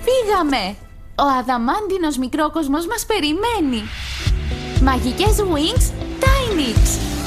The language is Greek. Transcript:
Φύγαμε! Ο αδαμάντινος μικρόκοσμος μας περιμένει! Μαγικές Wings Tynix!